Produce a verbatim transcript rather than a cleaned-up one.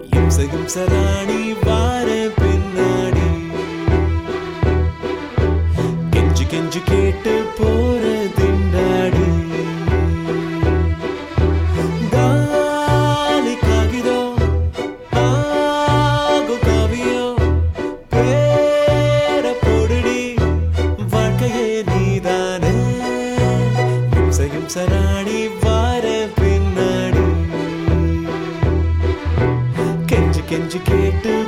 இம்ச இம்சராணி வார பின்னாடி கெஞ்சு கெஞ்சு கேட்டு போற திண்டாடி காலி காகிதோ ஆகு காவியோ பேர பொடுடி வாழ்க்கையே நீதானே இம்ச இம்சராணி வார பின்னாடி கெஞ்சு கெஞ்சு கேட்டு